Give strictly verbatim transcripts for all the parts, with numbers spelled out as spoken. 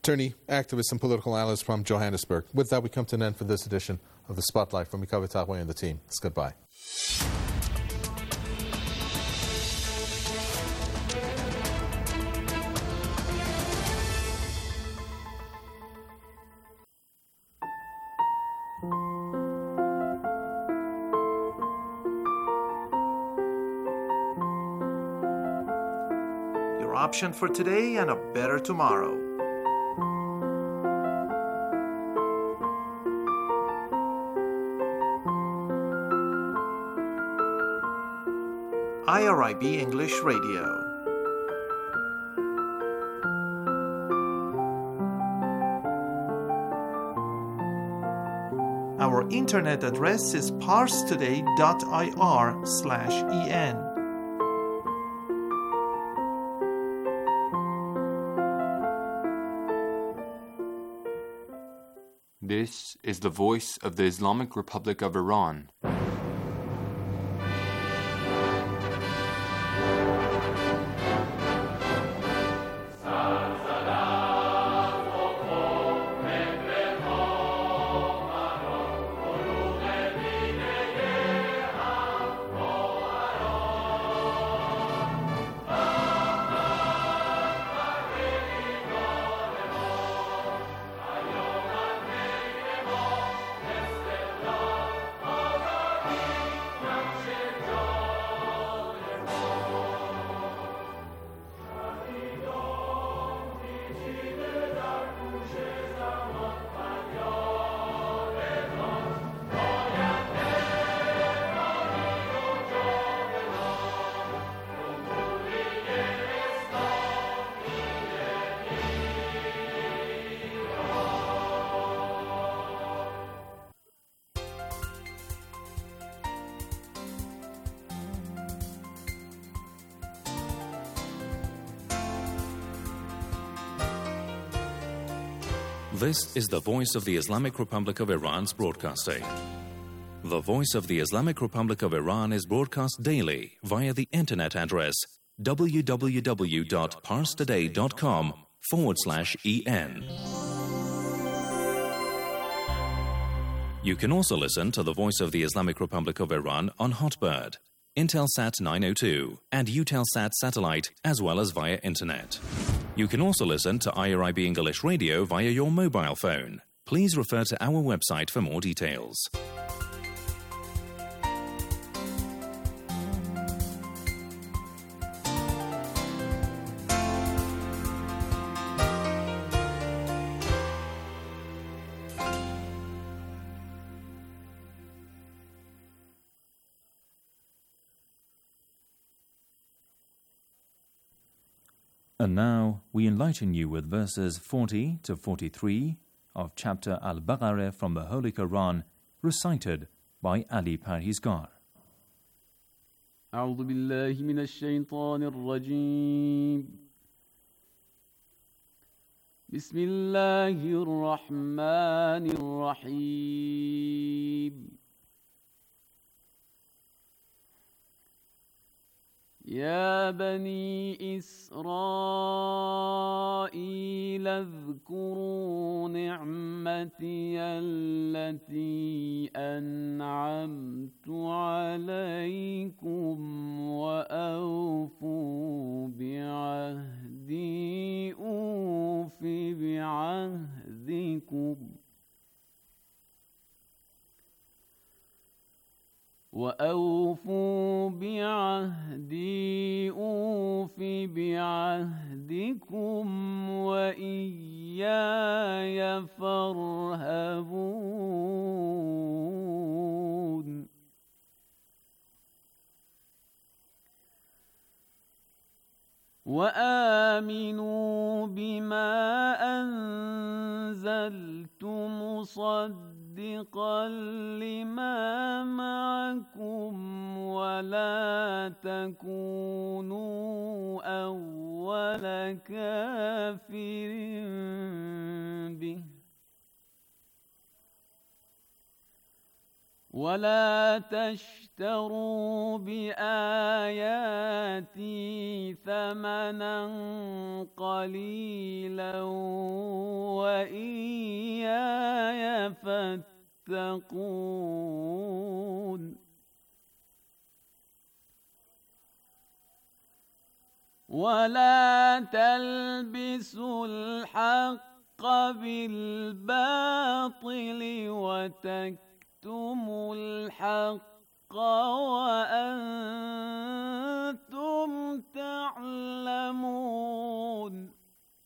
attorney, activist, and political analyst from Johannesburg. With that, we come to an end for this edition of The Spotlight. From Mikawa Takwe and the team, it's goodbye. Your option for today and a better tomorrow. I R I B English Radio. Our internet address is parstoday dot I R slash E N. This is the voice of the Islamic Republic of Iran. This is the Voice of the Islamic Republic of Iran's broadcasting. The Voice of the Islamic Republic of Iran is broadcast daily via the internet address w w w dot parstoday dot com forward slash en. You can also listen to the Voice of the Islamic Republic of Iran on Hotbird, Intelsat nine oh two, and Eutelsat satellite, as well as via internet. You can also listen to I R I B English Radio via your mobile phone. Please refer to our website for more details. And now we enlighten you with verses forty to forty-three of chapter Al-Baqarah from the Holy Quran, recited by Ali Parhizgar. أعوذ بالله من الشيطان الرجيم بسم الله الرحمن الرحيم يا بني إسرائيل اذكروا نعمتي التي أنعمت عليكم وأوفوا بعهدي أوف بعهدكم وأوفوا بعهدي أوف بعهدكم وإياي فارهبون وآمنوا بما أنزلت مصدقا لما معكم ولا تكونوا أول كافر به ولا تشتروا بآياتي ثمنا قليلا وإياي فاتقون ولا تلبسوا الحق بالباطل وتكتموا الحق وأنتم تعلمون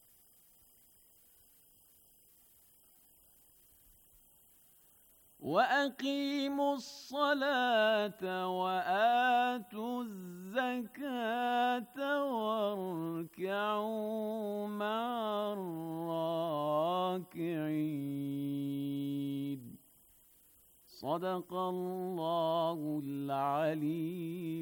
وأقيموا الصلاة وآتوا الزكاة واركعوا مع الراكعين صدق الله العلي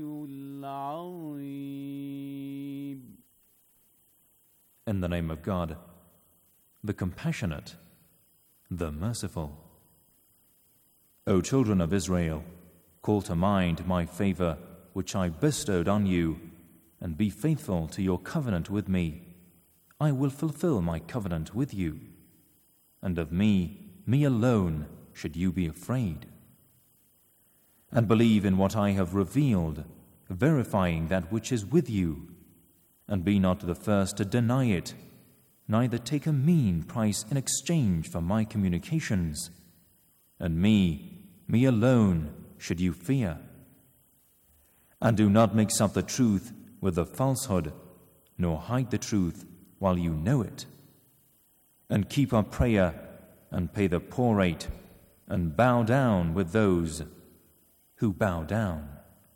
العظيم. In the name of God, the compassionate, the merciful. O children of Israel, call to mind my favor which I bestowed on you, and be faithful to your covenant with me. I will fulfill my covenant with you. And of me, me alone, should you be afraid. And believe in what I have revealed, verifying that which is with you. And be not the first to deny it, neither take a mean price in exchange for my communications. And me, me alone should you fear. And do not mix up the truth with the falsehood, nor hide the truth while you know it. And keep up prayer, and pay the poor rate, and bow down with those who bow down.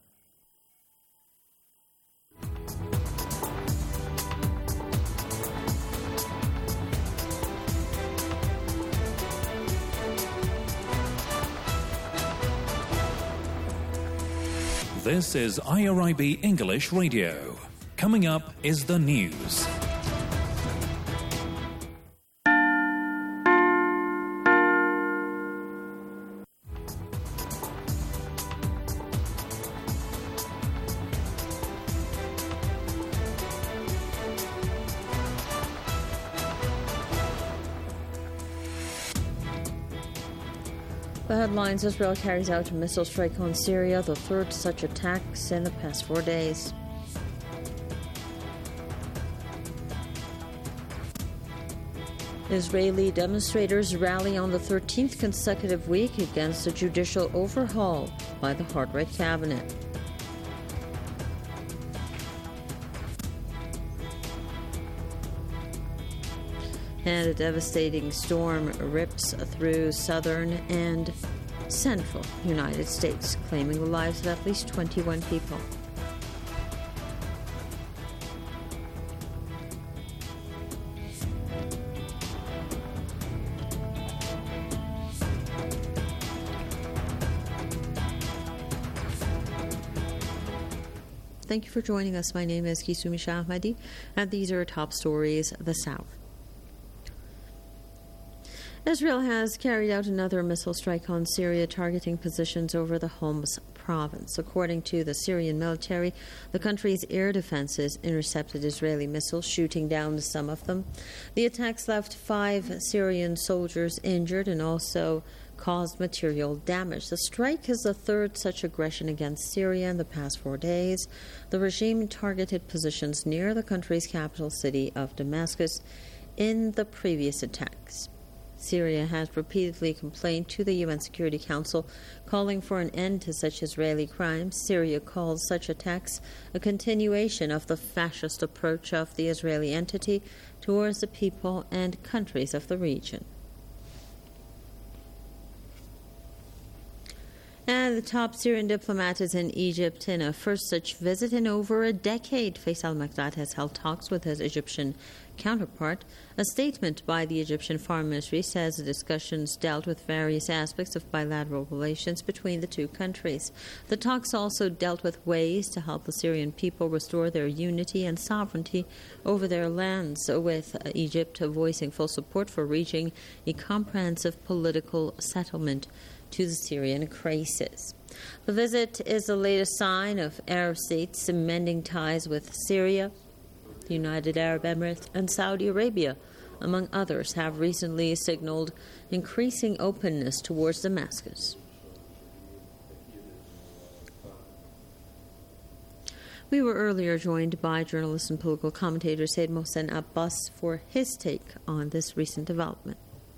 This is I R I B English Radio. Coming up is the news. The headlines: Israel carries out a missile strike on Syria, the third such attacks in the past four days. Israeli demonstrators rally on the thirteenth consecutive week against a judicial overhaul by the hard-right cabinet. And a devastating storm rips through southern and central United States, claiming the lives of at least twenty-one people. Thank you for joining us. My name is Kisumi Shahmadi, and these are top stories this hour. Israel has carried out another missile strike on Syria, targeting positions over the Homs province. According to the Syrian military, the country's air defenses intercepted Israeli missiles, shooting down some of them. The attacks left five Syrian soldiers injured and also caused material damage. The strike is the third such aggression against Syria in the past four days. The regime targeted positions near the country's capital city of Damascus in the previous attacks. Syria has repeatedly complained to the U N Security Council, calling for an end to such Israeli crimes. Syria calls such attacks a continuation of the fascist approach of the Israeli entity towards the people and countries of the region. And the top Syrian diplomat is in Egypt in a first such visit in over a decade. Faisal Mekdad has held talks with his Egyptian counterpart. A statement by the Egyptian Foreign Ministry says the discussions dealt with various aspects of bilateral relations between the two countries. The talks also dealt with ways to help the Syrian people restore their unity and sovereignty over their lands, with Egypt voicing full support for reaching a comprehensive political settlement to the Syrian crisis. The visit is the latest sign of Arab states mending ties with Syria, the United Arab Emirates, and Saudi Arabia among others, have recently signaled increasing openness towards Damascus. We were earlier joined by journalist and political commentator Said Mohsen Abbas for his take on this recent development.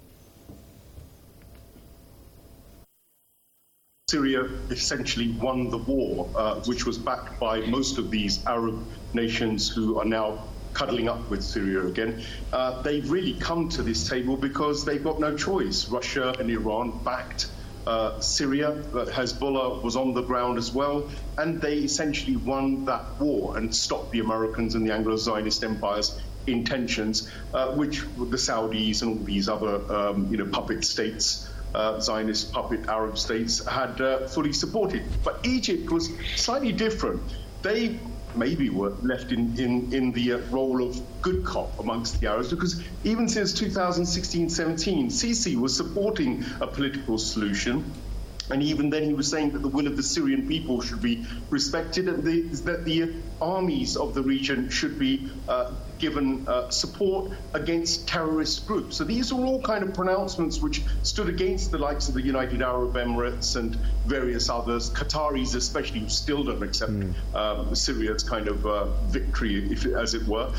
Syria essentially won the war, uh, which was backed by most of these Arab nations who are now cuddling up with Syria again. Uh, they've really come to this table because they've got no choice. Russia and Iran backed uh, Syria, but Hezbollah was on the ground as well, and they essentially won that war and stopped the Americans and the Anglo-Zionist empire's intentions, uh, which the Saudis and all these other um, you know, puppet states, Uh, Zionist puppet Arab states had uh, fully supported. But Egypt was slightly different. They maybe were left in, in, in the uh, role of good cop amongst the Arabs, because even since two thousand sixteen seventeen, Sisi was supporting a political solution. And even then he was saying that the will of the Syrian people should be respected and the, that the armies of the region should be uh, given uh, support against terrorist groups. So these are all kind of pronouncements which stood against the likes of the United Arab Emirates and various others, Qataris especially, who still don't accept mm. um, Syria's kind of uh, victory, if, as it were.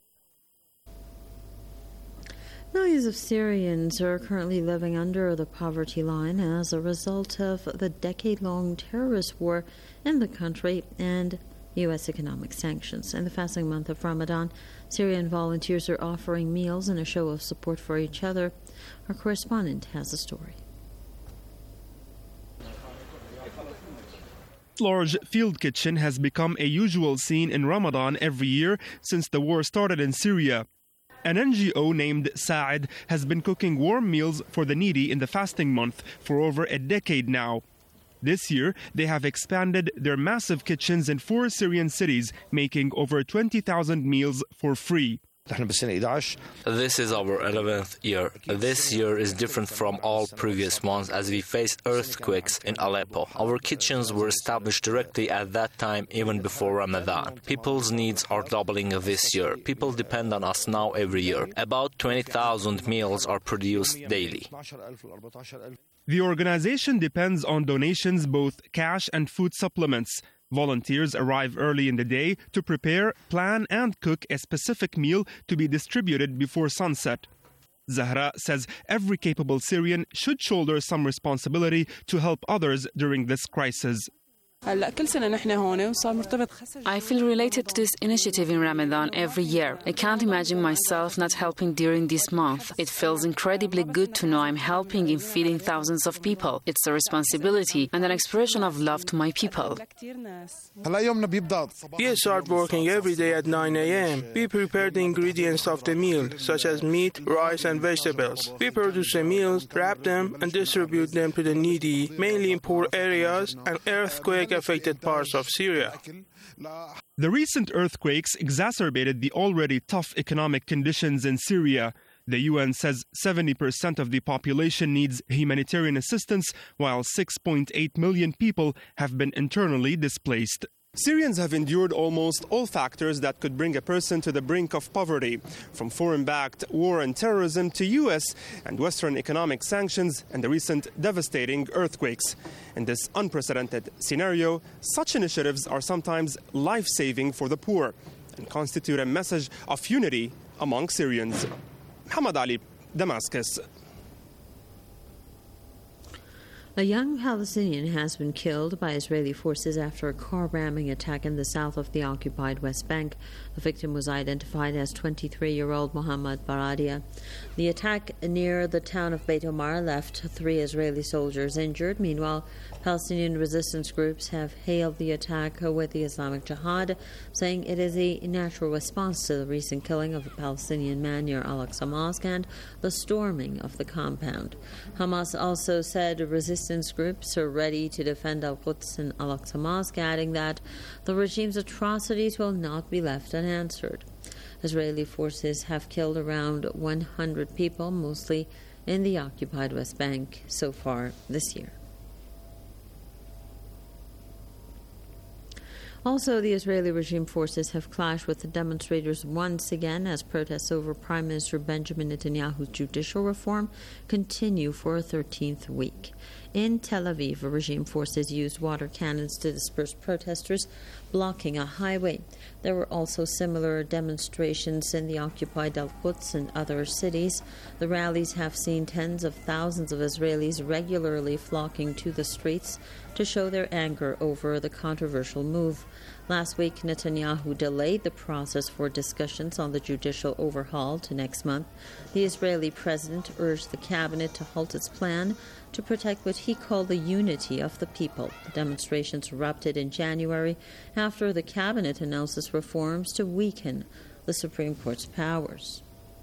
Millions of Syrians are currently living under the poverty line as a result of the decade-long terrorist war in the country and U S economic sanctions. In the fasting month of Ramadan, Syrian volunteers are offering meals in a show of support for each other. Our correspondent has a story. Large field kitchen has become a usual scene in Ramadan every year since the war started in Syria. An N G O named Saad has been cooking warm meals for the needy in the fasting month for over a decade now. This year, they have expanded their massive kitchens in four Syrian cities, making over twenty thousand meals for free. This is our eleventh year. This year is different from all previous ones as we faced earthquakes in Aleppo. Our kitchens were established directly at that time, even before Ramadan. People's needs are doubling this year. People depend on us now every year. About twenty thousand meals are produced daily. The organization depends on donations, both cash and food supplements. Volunteers arrive early in the day to prepare, plan, and cook a specific meal to be distributed before sunset. Zahra says every capable Syrian should shoulder some responsibility to help others during this crisis. I feel related to this initiative in Ramadan every year. I can't imagine myself not helping during this month. It feels incredibly good to know I'm helping in feeding thousands of people. It's a responsibility and an expression of love to my people. We start working every day at nine a.m. We prepare the ingredients of the meal, such as meat, rice, and vegetables. We produce the meals, wrap them, and distribute them to the needy, mainly in poor areas and earthquake affected parts of Syria. The recent earthquakes exacerbated the already tough economic conditions in Syria. The U N says seventy percent of the population needs humanitarian assistance, while six point eight million people have been internally displaced. Syrians have endured almost all factors that could bring a person to the brink of poverty, from foreign-backed war and terrorism to U S and Western economic sanctions and the recent devastating earthquakes. In this unprecedented scenario, such initiatives are sometimes life-saving for the poor and constitute a message of unity among Syrians. Muhammad Ali, Damascus. A young Palestinian has been killed by Israeli forces after a car ramming attack in the south of the occupied West Bank. The victim was identified as twenty-three-year-old Mohammad Baradia. The attack near the town of Beit Omar left three Israeli soldiers injured. Meanwhile, Palestinian resistance groups have hailed the attack with the Islamic Jihad, saying it is a natural response to the recent killing of a Palestinian man near Al-Aqsa Mosque and the storming of the compound. Hamas also said resistance groups are ready to defend Al-Quds and Al-Aqsa Mosque, adding that the regime's atrocities will not be left unanswered. Israeli forces have killed around one hundred people, mostly in the occupied West Bank, so far this year. Also, the Israeli regime forces have clashed with the demonstrators once again as protests over Prime Minister Benjamin Netanyahu's judicial reform continue for a thirteenth week. In Tel Aviv, regime forces used water cannons to disperse protesters blocking a highway. There were also similar demonstrations in the occupied Al-Quds and other cities. The rallies have seen tens of thousands of Israelis regularly flocking to the streets to show their anger over the controversial move. Last week, Netanyahu delayed the process for discussions on the judicial overhaul to next month. The Israeli president urged the cabinet to halt its plan to protect what he called the unity of the people. The demonstrations erupted in January after the cabinet announces reforms to weaken the Supreme Court's powers.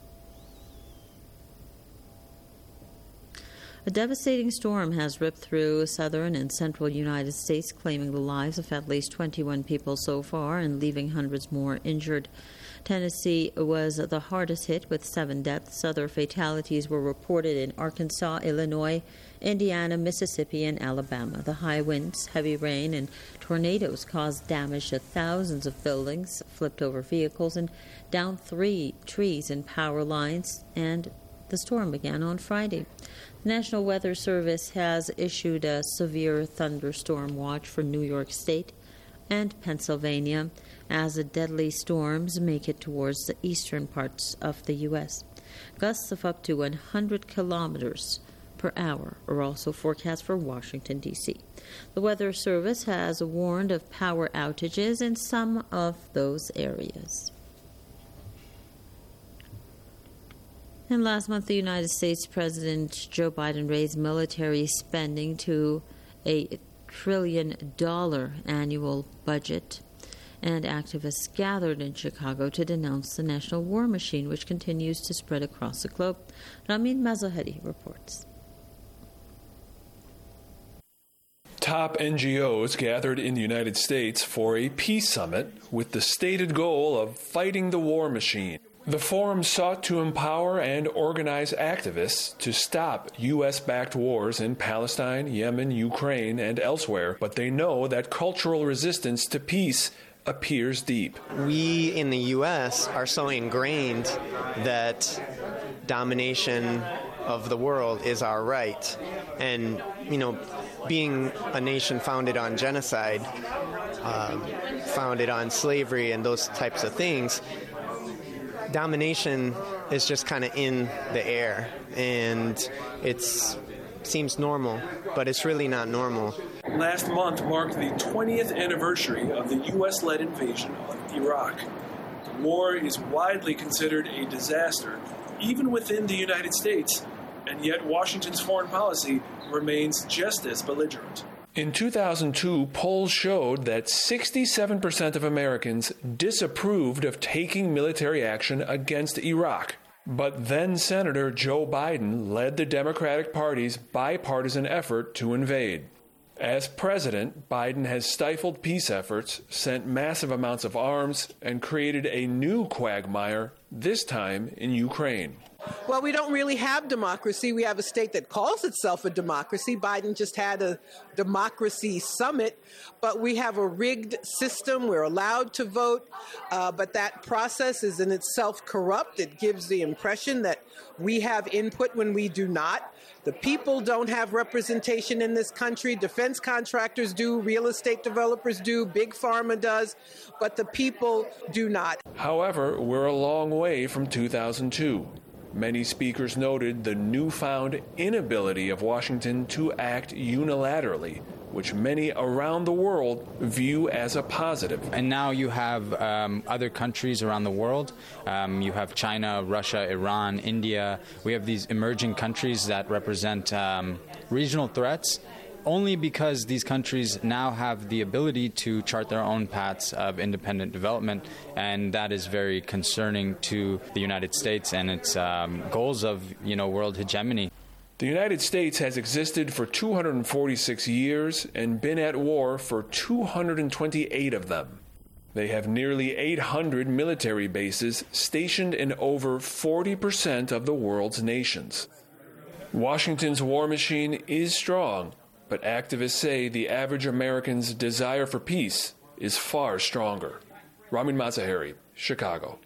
A devastating storm has ripped through southern and central United States, claiming the lives of at least twenty-one people so far and leaving hundreds more injured. Tennessee was the hardest hit with seven deaths. Other fatalities were reported in Arkansas, Illinois, Indiana, Mississippi, and Alabama. The high winds, heavy rain, and tornadoes caused damage to thousands of buildings, flipped over vehicles, and downed three trees and power lines, and the storm began on Friday. The National Weather Service has issued a severe thunderstorm watch for New York State and Pennsylvania as the deadly storms make it towards the eastern parts of the U S. Gusts of up to one hundred kilometers per hour are also forecast for Washington, D C. The Weather Service has warned of power outages in some of those areas. And last month, the United States President Joe Biden raised military spending to a trillion dollar annual budget, and activists gathered in Chicago to denounce the national war machine, which continues to spread across the globe. Ramin Mazahari reports. Top N G Os gathered in the United States for a peace summit with the stated goal of fighting the war machine. The forum sought to empower and organize activists to stop U S-backed wars in Palestine, Yemen, Ukraine, and elsewhere, but they know that cultural resistance to peace appears deep. We in the U S are so ingrained that domination of the world is our right. And, you know, being a nation founded on genocide, um, founded on slavery and those types of things, domination is just kind of in the air, and it seems normal, but it's really not normal. Last month marked the twentieth anniversary of the U S-led invasion of Iraq. The war is widely considered a disaster, even within the United States, and yet Washington's foreign policy remains just as belligerent. In two thousand two, polls showed that sixty-seven percent of Americans disapproved of taking military action against Iraq. But then Senator Joe Biden led the Democratic Party's bipartisan effort to invade. As president, Biden has stifled peace efforts, sent massive amounts of arms, and created a new quagmire, this time in Ukraine. Well, we don't really have democracy. We have a state that calls itself a democracy. Biden just had a democracy summit, but we have a rigged system. We're allowed to vote, uh, but that process is in itself corrupt. It gives the impression that we have input when we do not. The people don't have representation in this country. Defense contractors do, real estate developers do, Big Pharma does, but the people do not. However, we're a long way from two thousand two. Many speakers noted the newfound inability of Washington to act unilaterally, which many around the world view as a positive. And now you have um, other countries around the world. Um, you have China, Russia, Iran, India. We have these emerging countries that represent um, regional threats, only because these countries now have the ability to chart their own paths of independent development, and that is very concerning to the United States and its um, goals of, you know, world hegemony. The United States has existed for two hundred forty-six years and been at war for two hundred twenty-eight of them. They have nearly eight hundred military bases stationed in over forty percent of the world's nations. Washington's war machine is strong, but activists say the average American's desire for peace is far stronger. Ramin Mazaheri, Chicago.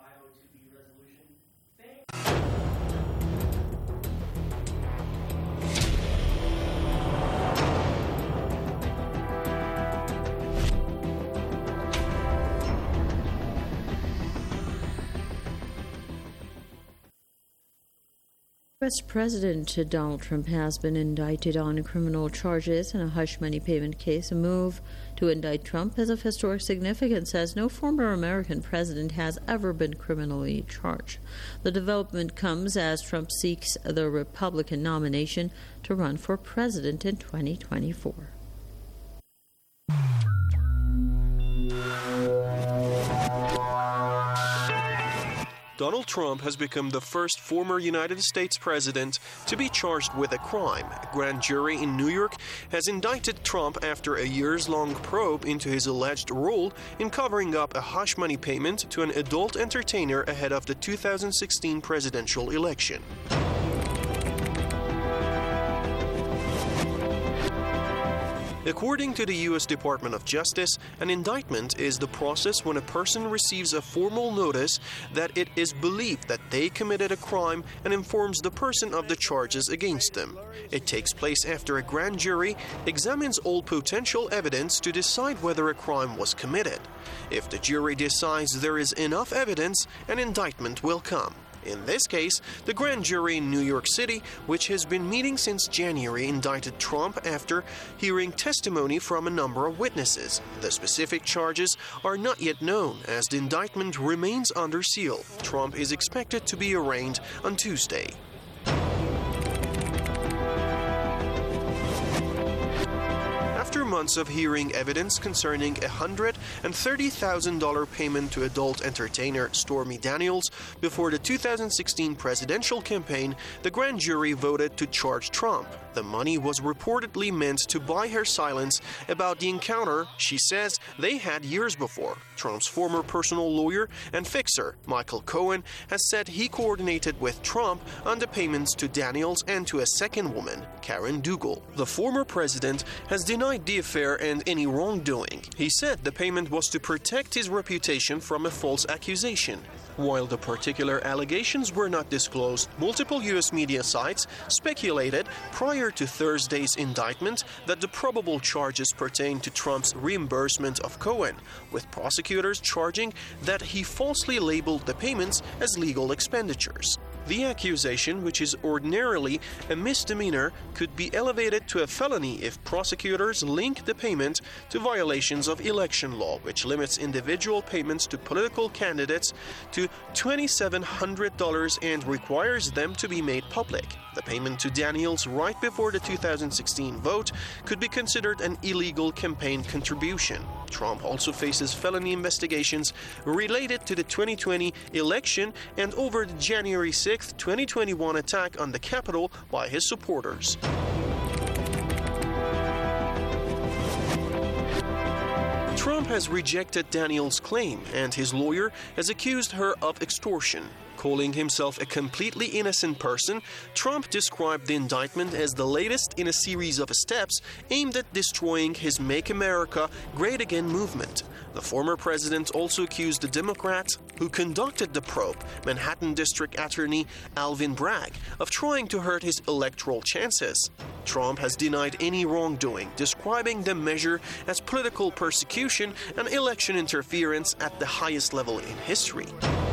U S President Donald Trump has been indicted on criminal charges in a hush money payment case. A move to indict Trump is of historic significance, as no former American president has ever been criminally charged. The development comes as Trump seeks the Republican nomination to run for president in twenty twenty-four. Donald Trump has become the first former United States president to be charged with a crime. A grand jury in New York has indicted Trump after a years-long probe into his alleged role in covering up a hush money payment to an adult entertainer ahead of the two thousand sixteen presidential election. According to the U S Department of Justice, an indictment is the process when a person receives a formal notice that it is believed that they committed a crime and informs the person of the charges against them. It takes place after a grand jury examines all potential evidence to decide whether a crime was committed. If the jury decides there is enough evidence, an indictment will come. In this case, the grand jury in New York City, which has been meeting since January, indicted Trump after hearing testimony from a number of witnesses. The specific charges are not yet known, as the indictment remains under seal. Trump is expected to be arraigned on Tuesday. After months of hearing evidence concerning a one hundred thirty thousand dollars payment to adult entertainer Stormy Daniels before the two thousand sixteen presidential campaign, the grand jury voted to charge Trump. The money was reportedly meant to buy her silence about the encounter she says they had years before. Trump's former personal lawyer and fixer, Michael Cohen, has said he coordinated with Trump on the payments to Daniels and to a second woman, Karen Dougal. The former president has denied the affair and any wrongdoing. He said the payment was to protect his reputation from a false accusation. While the particular allegations were not disclosed, multiple U S media sites speculated prior to Thursday's indictment that the probable charges pertain to Trump's reimbursement of Cohen, with prosecutors charging that he falsely labeled the payments as legal expenditures. The accusation, which is ordinarily a misdemeanor, could be elevated to a felony if prosecutors link the payment to violations of election law, which limits individual payments to political candidates to two thousand seven hundred dollars and requires them to be made public. The payment to Daniels right before the two thousand sixteen vote could be considered an illegal campaign contribution. Trump also faces felony investigations related to the twenty twenty election and over the January sixth, twenty twenty-one attack on the Capitol by his supporters. Trump has rejected Daniels' claim, and his lawyer has accused her of extortion. Calling himself a completely innocent person, Trump described the indictment as the latest in a series of steps aimed at destroying his Make America Great Again movement. The former president also accused the Democrat who conducted the probe, Manhattan District Attorney Alvin Bragg, of trying to hurt his electoral chances. Trump has denied any wrongdoing, describing the measure as political persecution and election interference at the highest level in history.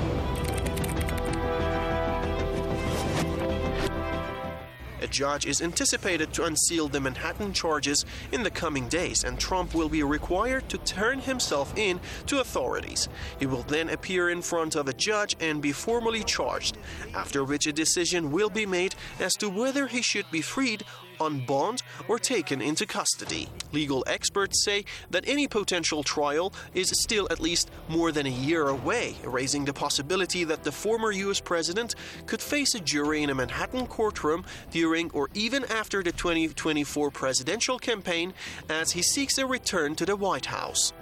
A judge is anticipated to unseal the Manhattan charges in the coming days, and Trump will be required to turn himself in to authorities. He will then appear in front of a judge and be formally charged, after which a decision will be made as to whether he should be freed on bond or taken into custody. Legal experts say that any potential trial is still at least more than a year away, raising the possibility that the former U S president could face a jury in a Manhattan courtroom during or even after the twenty twenty-four presidential campaign as he seeks a return to the White House.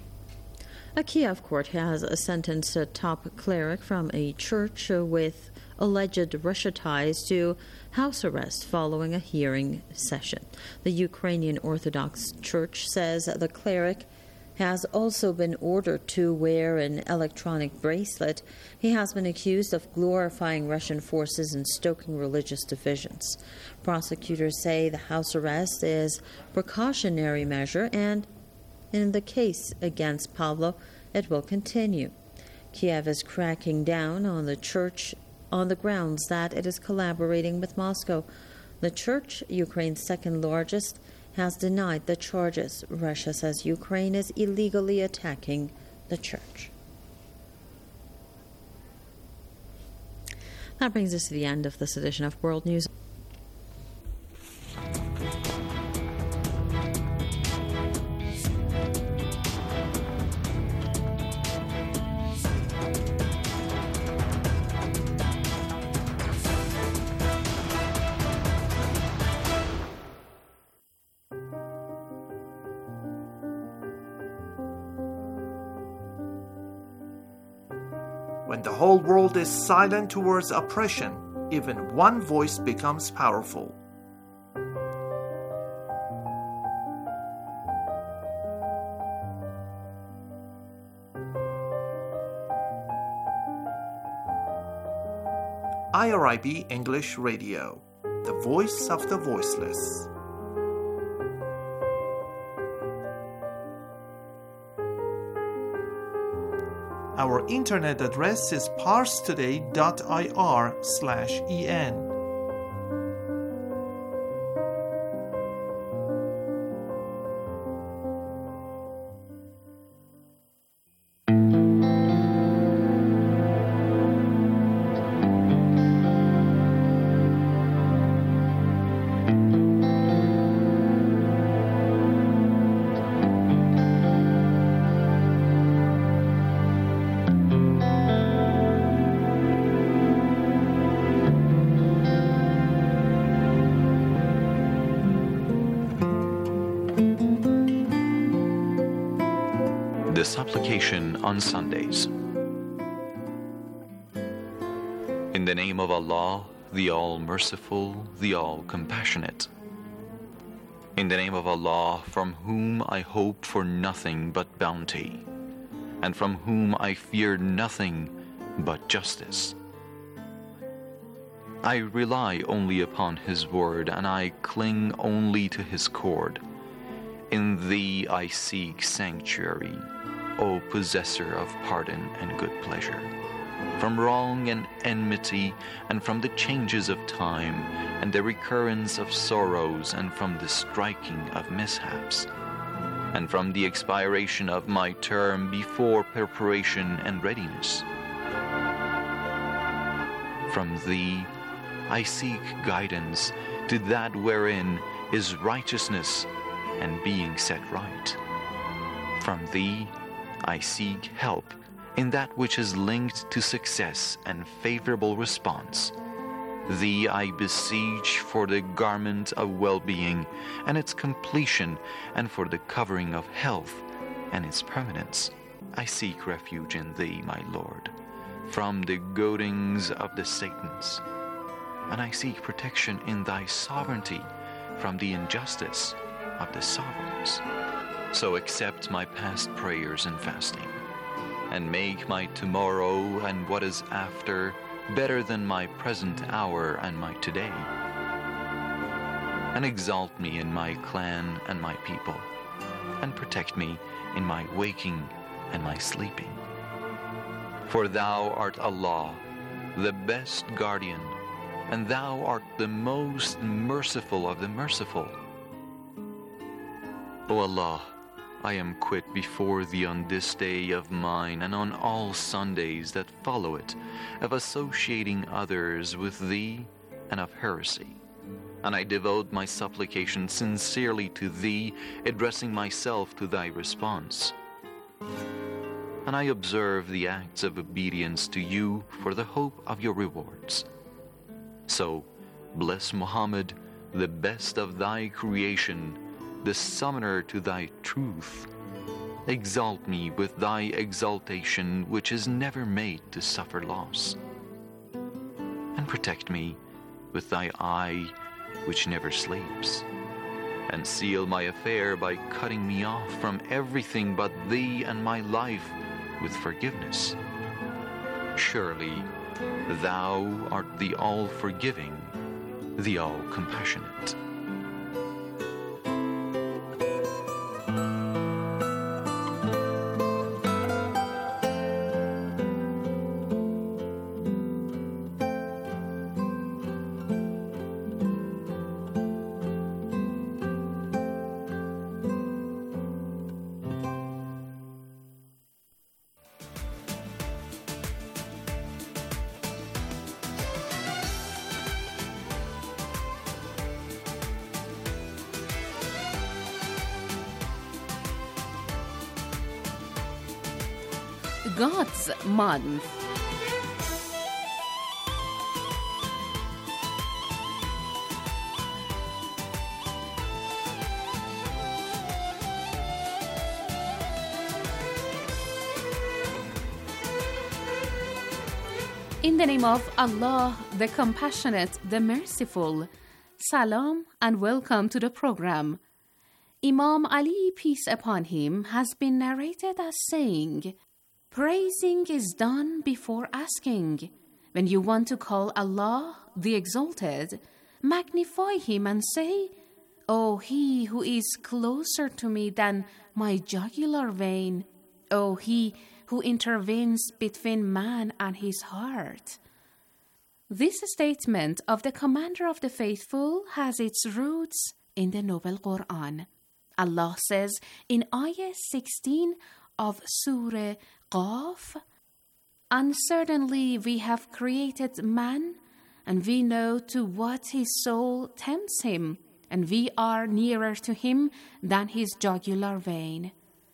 A Kiev court has sentenced a top cleric from a church with alleged Russia ties to house arrest following a hearing session. The Ukrainian Orthodox Church says the cleric has also been ordered to wear an electronic bracelet. He has been accused of glorifying Russian forces and stoking religious divisions. Prosecutors say the house arrest is a precautionary measure, and in the case against Pavlo, it will continue. Kiev is cracking down on the church on the grounds that it is collaborating with Moscow. The church, Ukraine's second largest, has denied the charges. Russia says Ukraine is illegally attacking the church. That brings us to the end of this edition of World News. When the whole world is silent towards oppression, even one voice becomes powerful. I R I B English Radio, the voice of the voiceless. Our internet address is parstoday.ir slash en. The supplication on Sundays. In the name of Allah, the All-Merciful, the All-Compassionate. In the name of Allah, from whom I hope for nothing but bounty, and from whom I fear nothing but justice. I rely only upon His word, and I cling only to His cord. In Thee I seek sanctuary, O possessor of pardon and good pleasure, from wrong and enmity, and from the changes of time, and the recurrence of sorrows, and from the striking of mishaps, and from the expiration of my term before preparation and readiness. From Thee I seek guidance to that wherein is righteousness and being set right. From Thee I seek help in that which is linked to success and favorable response. Thee I beseech for the garment of well-being and its completion, and for the covering of health and its permanence. I seek refuge in Thee, my Lord, from the goadings of the Satans, and I seek protection in Thy sovereignty from the injustice of the sovereigns. So accept my past prayers and fasting, and make my tomorrow and what is after better than my present hour and my today. And exalt me in my clan and my people, and protect me in my waking and my sleeping. For Thou art Allah, the best guardian, and Thou art the most merciful of the merciful. O Allah, I am quit before Thee on this day of mine, and on all Sundays that follow it, of associating others with Thee and of heresy. And I devote my supplication sincerely to Thee, addressing myself to Thy response. And I observe the acts of obedience to You for the hope of Your rewards. So, bless Muhammad, the best of Thy creation, the summoner to Thy truth. Exalt me with Thy exaltation, which is never made to suffer loss. and protect me with thy eye which never sleeps, and seal my affair by cutting me off from everything but thee and my life with forgiveness. Surely thou art the all-forgiving, the all-compassionate. God's Month. In the name of Allah, the Compassionate, the Merciful, Salam and welcome to the program. Imam Ali, peace upon him, has been narrated as saying, "Praising is done before asking. When you want to call Allah, the Exalted, magnify Him and say, O He who is closer to me than my jugular vein, O He who intervenes between man and his heart." This statement of the Commander of the Faithful has its roots in the Noble Quran. Allah says in Ayah sixteen of Surah Qaf, "And certainly we have created man, and we know to what his soul tempts him, and we are nearer to him than his jugular vein."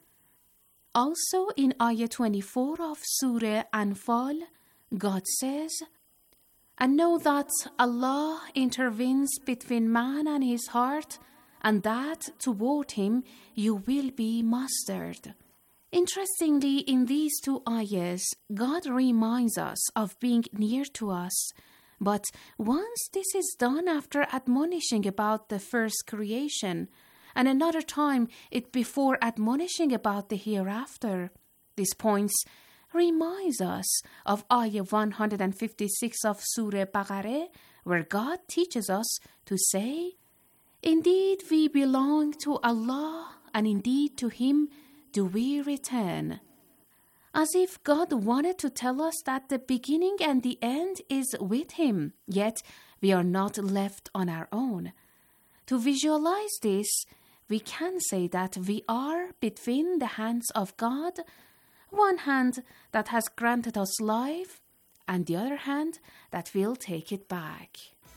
Also in Ayah twenty-four of Surah Anfal, God says, "And know that Allah intervenes between man and his heart, and that toward him you will be mustered." Interestingly, in these two ayahs, God reminds us of being near to us. But once this is done after admonishing about the first creation, and another time it before admonishing about the hereafter, this points reminds us of Ayah one hundred fifty-six of Surah Baqarah, where God teaches us to say, "Indeed we belong to Allah, and indeed to Him do we return." As if God wanted to tell us that the beginning and the end is with Him, yet we are not left on our own. To visualize this, we can say that we are between the hands of God, one hand that has granted us life, and the other hand that will take it back.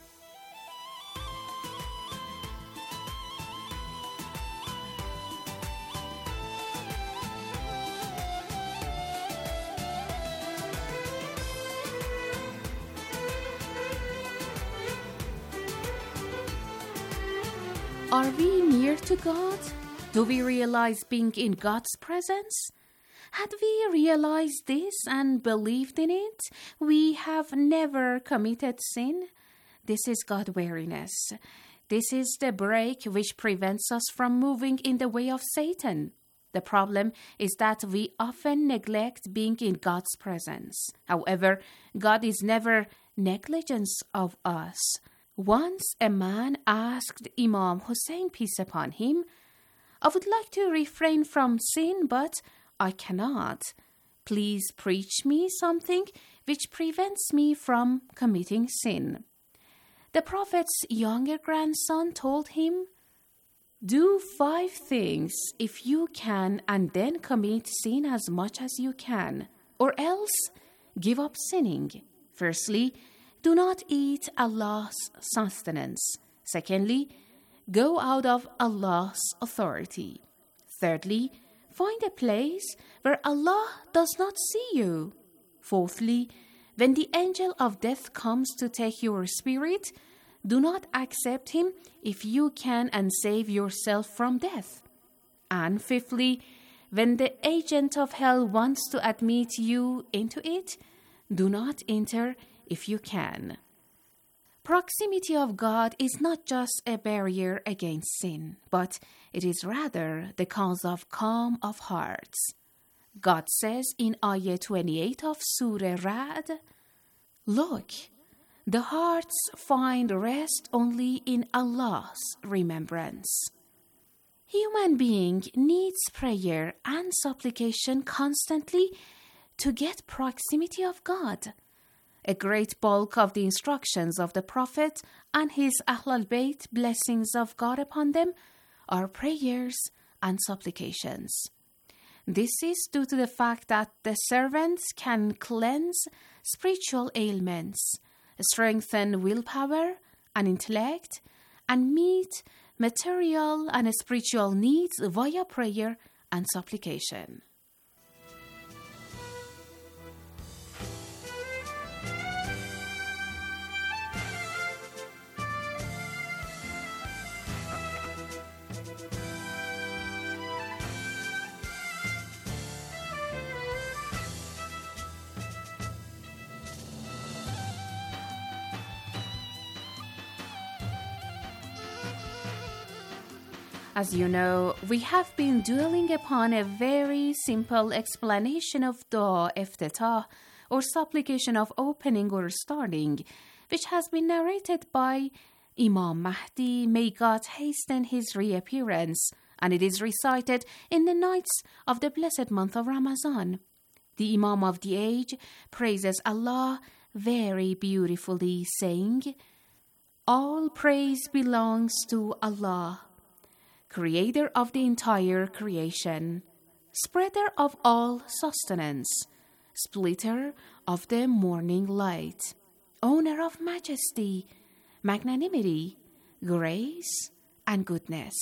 Are we near to God? Do we realize being in God's presence? Had we realized this and believed in it, we have never committed sin. This is God-wariness. This is the brake which prevents us from moving in the way of Satan. The problem is that we often neglect being in God's presence. However, God is never negligent of us. Once a man asked Imam Hussein, peace upon him, "I would like to refrain from sin, but I cannot. Please preach me something which prevents me from committing sin." The Prophet's younger grandson told him, "Do five things if you can, and then commit sin as much as you can, or else give up sinning. Firstly, do not eat Allah's sustenance. Secondly, go out of Allah's authority. Thirdly, find a place where Allah does not see you. Fourthly, when the angel of death comes to take your spirit, do not accept him if you can and save yourself from death. And fifthly, when the agent of hell wants to admit you into it, do not enter if you can." Proximity of God is not just a barrier against sin, but it is rather the cause of calm of hearts. God says in Ayah twenty-eight of Surah Ra'd, "Look, the hearts find rest only in Allah's remembrance." Human being needs prayer and supplication constantly to get proximity of God. A great bulk of the instructions of the Prophet and his Ahlul Bayt, blessings of God upon them, are prayers and supplications. This is due to the fact that the servants can cleanse spiritual ailments, strengthen willpower and intellect, and meet material and spiritual needs via prayer and supplication. As you know, we have been dwelling upon a very simple explanation of Dua Iftitah, or supplication of opening or starting, which has been narrated by Imam Mahdi, may God hasten his reappearance, and it is recited in the nights of the blessed month of Ramadan. The Imam of the age praises Allah very beautifully, saying, "All praise belongs to Allah, Creator of the entire creation, spreader of all sustenance, splitter of the morning light, owner of majesty, magnanimity, grace, and goodness.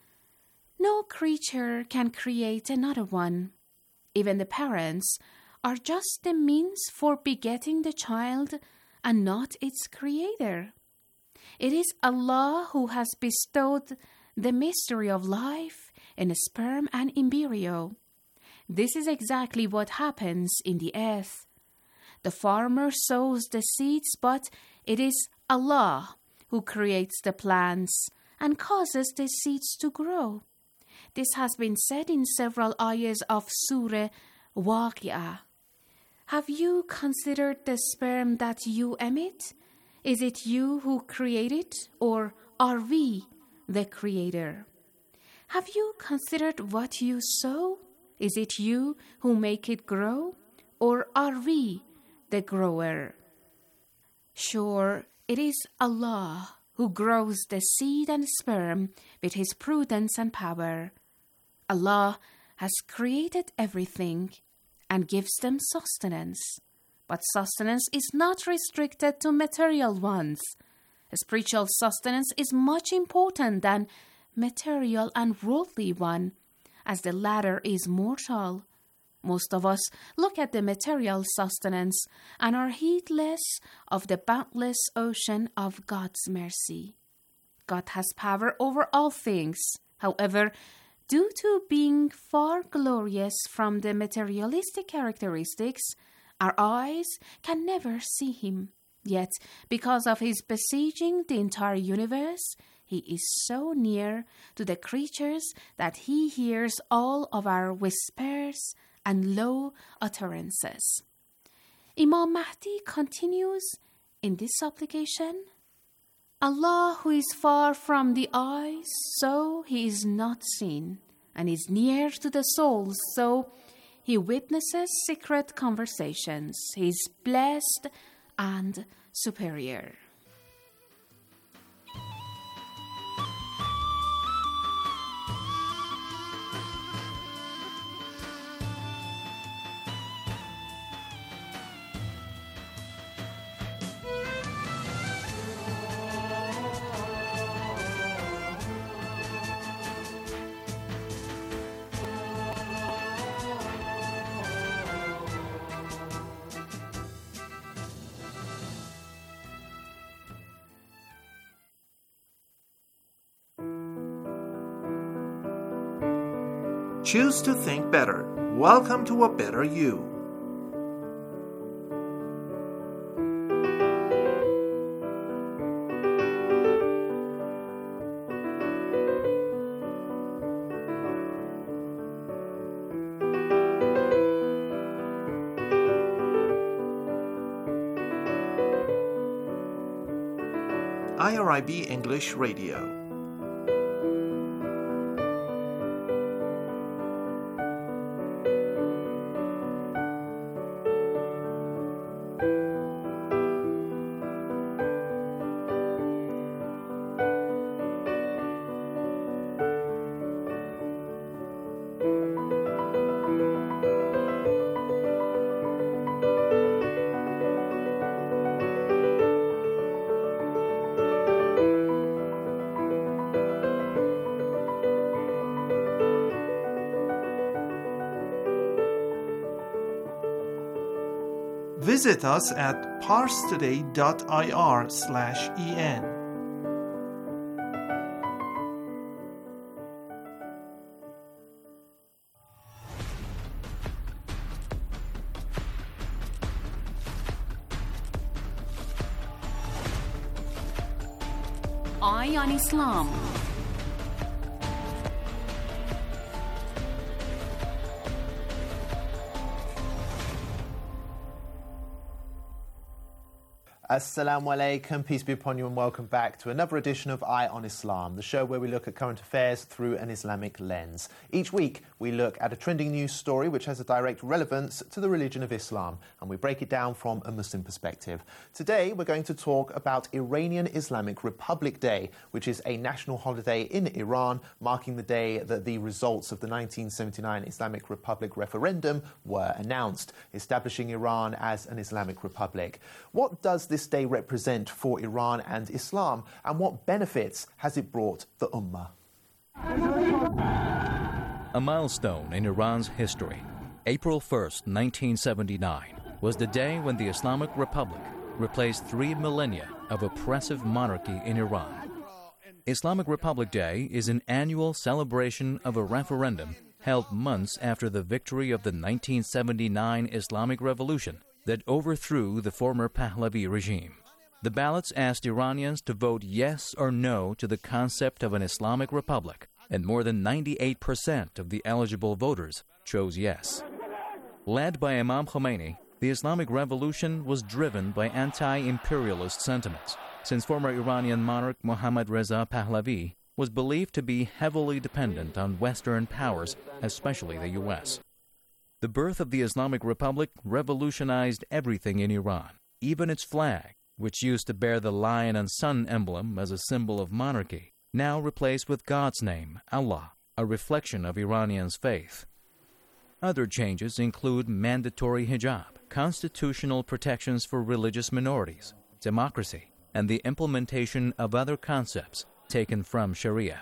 No creature can create another one. Even the parents are just the means for begetting the child and not its creator. It is Allah who has bestowed the mystery of life in a sperm and embryo. This is exactly what happens in the earth. The farmer sows the seeds, but it is Allah who creates the plants and causes the seeds to grow. This has been said in several ayahs of Surah Waqi'ah. Have you considered the sperm that you emit? Is it you who create it, or are we the creator? Have you considered what you sow? Is it you who make it grow, or are we the grower? Sure, it is Allah who grows the seed and sperm with his prudence and power. Allah has created everything and gives them sustenance. But sustenance is not restricted to material ones. Spiritual sustenance is much important than material and worldly one, as the latter is mortal. Most of us look at the material sustenance and are heedless of the boundless ocean of God's mercy. God has power over all things. However, due to being far glorious from the materialistic characteristics, our eyes can never see him. Yet, because of his besieging the entire universe, he is so near to the creatures that he hears all of our whispers and low utterances. Imam Mahdi continues in this supplication, Allah who is far from the eyes, so he is not seen, and is near to the souls, so he witnesses secret conversations. He is blessed and superior. Choose to think better. Welcome to a better you. I R I B English Radio. Visit us at parstoday.ir slash en. Eye on Islam. Assalamu alaikum, peace be upon you and welcome back to another edition of Eye on Islam, the show where we look at current affairs through an Islamic lens. Each week we look at a trending news story which has a direct relevance to the religion of Islam, and we break it down from a Muslim perspective. Today we're going to talk about Iranian Islamic Republic Day, which is a national holiday in Iran, marking the day that the results of the nineteen seventy-nine Islamic Republic referendum were announced, establishing Iran as an Islamic republic. What does this day represent for Iran and Islam, and what benefits has it brought the Ummah? A milestone in Iran's history, April first, nineteen seventy-nine, was the day when the Islamic Republic replaced three millennia of oppressive monarchy in Iran. Islamic Republic Day is an annual celebration of a referendum held months after the victory of the nineteen seventy-nine Islamic Revolution that overthrew the former Pahlavi regime. The ballots asked Iranians to vote yes or no to the concept of an Islamic Republic, and more than ninety-eight percent of the eligible voters chose yes. Led by Imam Khomeini, the Islamic Revolution was driven by anti-imperialist sentiments, since former Iranian monarch Mohammad Reza Pahlavi was believed to be heavily dependent on Western powers, especially the U S. The birth of the Islamic Republic revolutionized everything in Iran, even its flag, which used to bear the lion and sun emblem as a symbol of monarchy, now replaced with God's name, Allah, a reflection of Iranians' faith. Other changes include mandatory hijab, constitutional protections for religious minorities, democracy, and the implementation of other concepts taken from Sharia.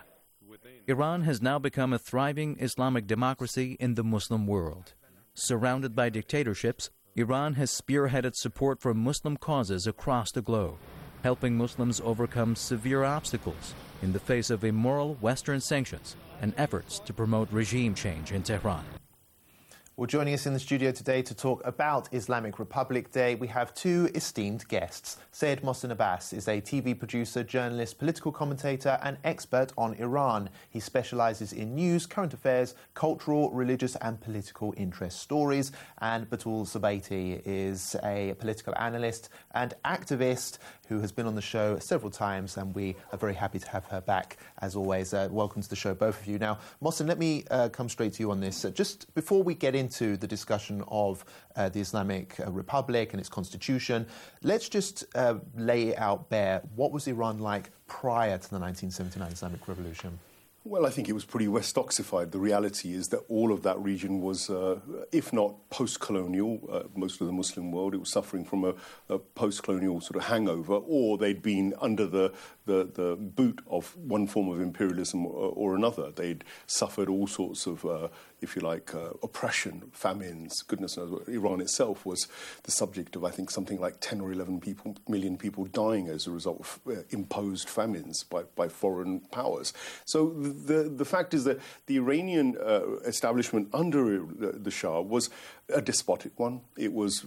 Iran has now become a thriving Islamic democracy in the Muslim world. Surrounded by dictatorships, Iran has spearheaded support for Muslim causes across the globe, helping Muslims overcome severe obstacles in the face of immoral Western sanctions and efforts to promote regime change in Tehran. Well, joining us in the studio today to talk about Islamic Republic Day, we have two esteemed guests. Syed Mohsin Abbas is a T V producer, journalist, political commentator and expert on Iran. He specialises in news, current affairs, cultural, religious and political interest stories. And Batul Zubayti is a political analyst and activist who has been on the show several times, and we are very happy to have her back, as always. Uh, welcome to the show, both of you. Now, Mohsin, let me uh, come straight to you on this. Uh, just before we get into the discussion of uh, the Islamic uh, Republic and its constitution, let's just uh, lay it out bare. What was Iran like prior to the nineteen seventy-nine Islamic Revolution? Well, I think it was pretty Westoxified. The reality is that all of that region was, uh, if not post-colonial, uh, most of the Muslim world, it was suffering from a, a post-colonial sort of hangover, or they'd been under the, the, the boot of one form of imperialism or, or another. They'd suffered all sorts of, uh, if you like, uh, oppression, famines. Goodness knows, Iran itself was the subject of, I think, something like ten or eleven people, million people dying as a result of uh, imposed famines by, by foreign powers. So The, the fact is that the Iranian uh, establishment under the, the Shah was a despotic one. It was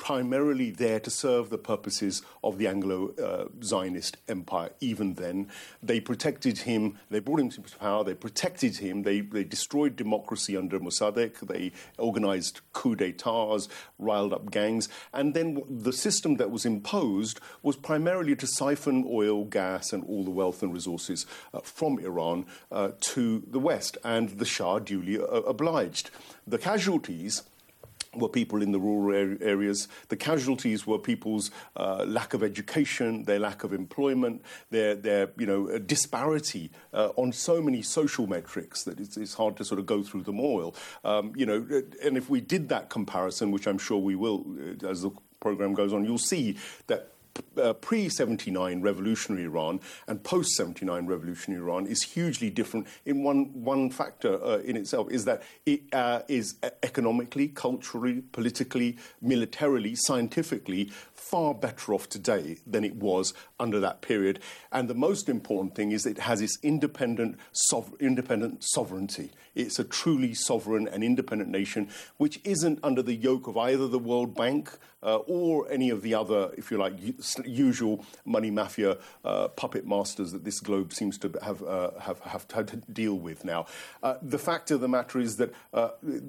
primarily there to serve the purposes of the Anglo-Zionist uh, empire. Even then, they protected him, they brought him to power, they protected him, they, they destroyed democracy under Mossadegh, they organized coups d'etats, riled up gangs, and then the system that was imposed was primarily to siphon oil, gas, and all the wealth and resources uh, from Iran uh, to the West, and the Shah duly uh, obliged. The casualties were people in the rural areas. The casualties were people's uh, lack of education, their lack of employment, their, their you know, disparity uh, on so many social metrics that it's, it's hard to sort of go through them all. Um, you know, and if we did that comparison, which I'm sure we will as the program goes on, you'll see that Uh, pre seventy-nine revolutionary Iran and post seventy-nine revolutionary Iran is hugely different in one one factor uh, in itself, is that it uh, is economically, culturally, politically, militarily, scientifically far better off today than it was under that period. And the most important thing is that it has its independent, sov- independent sovereignty. It's a truly sovereign and independent nation which isn't under the yoke of either the World Bank uh, or any of the other, if you like, usual money mafia uh, puppet masters that this globe seems to have, uh, have, have had to deal with now. Uh, the fact of the matter is that uh,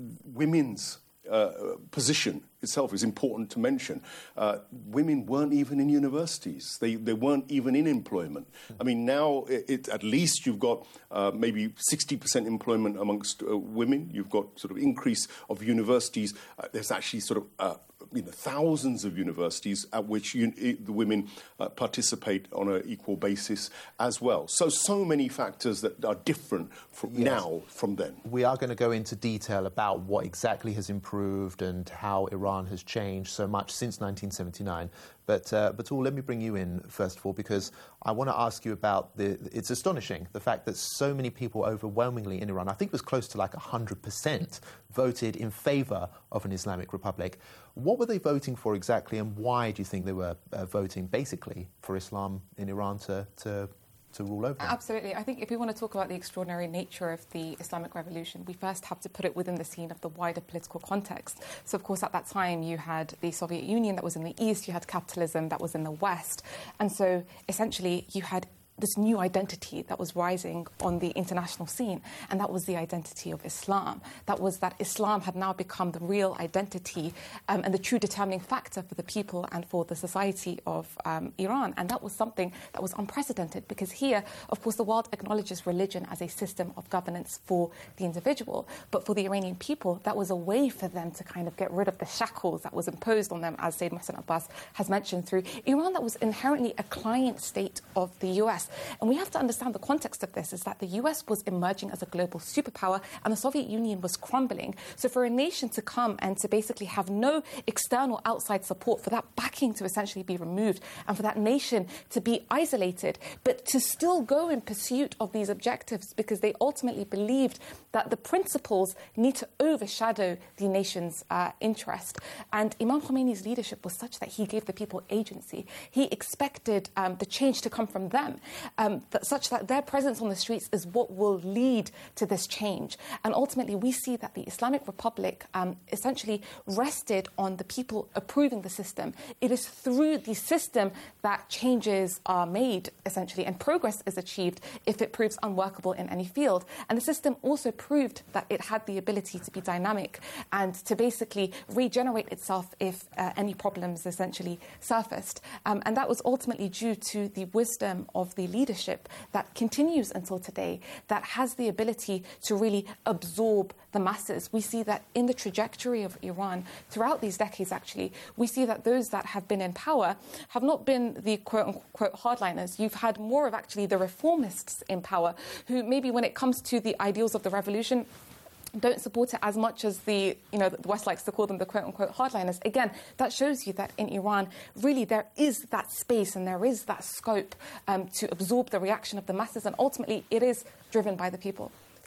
women's Uh, position itself is important to mention. Uh, women weren't even in universities. They they weren't even in employment. I mean, now it, it, at least you've got uh, maybe sixty percent employment amongst uh, women. You've got sort of increase of universities. Uh, there's actually sort of uh, you know, thousands of universities at which you, the women uh, participate on an equal basis as well. So, so many factors that are different from yes. now from then. We are going to go into detail about what exactly has improved and how Iran has changed so much since nineteen seventy-nine. But, uh, Batul, let me bring you in, first of all, because I want to ask you about the... It's astonishing, the fact that so many people overwhelmingly in Iran, I think it was close to like one hundred percent, voted in favour of an Islamic Republic. What were they voting for exactly, and why do you think they were uh, voting, basically, for Islam in Iran to... to to rule over them? Absolutely. I think if we want to talk about the extraordinary nature of the Islamic Revolution, we first have to put it within the scene of the wider political context. So, of course, at that time, you had the Soviet Union that was in the East, you had capitalism that was in the West. And so, essentially, you had this new identity that was rising on the international scene, and that was the identity of Islam. That was that Islam had now become the real identity um, and the true determining factor for the people and for the society of um, Iran. And that was something that was unprecedented, because here, of course, the world acknowledges religion as a system of governance for the individual. But for the Iranian people, that was a way for them to kind of get rid of the shackles that was imposed on them, as Sayyid Mohsen Abbas has mentioned, through Iran that was inherently a client state of the U S. And we have to understand the context of this is that the U S was emerging as a global superpower and the Soviet Union was crumbling. So for a nation to come and to basically have no external outside support, for that backing to essentially be removed, and for that nation to be isolated, but to still go in pursuit of these objectives because they ultimately believed that the principles need to overshadow the nation's uh, interest. And Imam Khomeini's leadership was such that he gave the people agency. He expected um, the change to come from them. Um, that, such that their presence on the streets is what will lead to this change. And ultimately, we see that the Islamic Republic um, essentially rested on the people approving the system. It is through the system that changes are made, essentially, and progress is achieved if it proves unworkable in any field. And the system also proved that it had the ability to be dynamic and to basically regenerate itself if uh, any problems essentially surfaced. Um, and that was ultimately due to the wisdom of the leadership that continues until today, that has the ability to really absorb the masses. We see that in the trajectory of Iran throughout these decades, actually, we see that those that have been in power have not been the quote-unquote hardliners. You've had more of actually the reformists in power who maybe when it comes to the ideals of the revolution don't support it as much as the, you know, the West likes to call them the quote-unquote hardliners. Again, that shows you that in Iran, really there is that space and there is that scope um, to absorb the reaction of the masses, and ultimately it is driven by the people.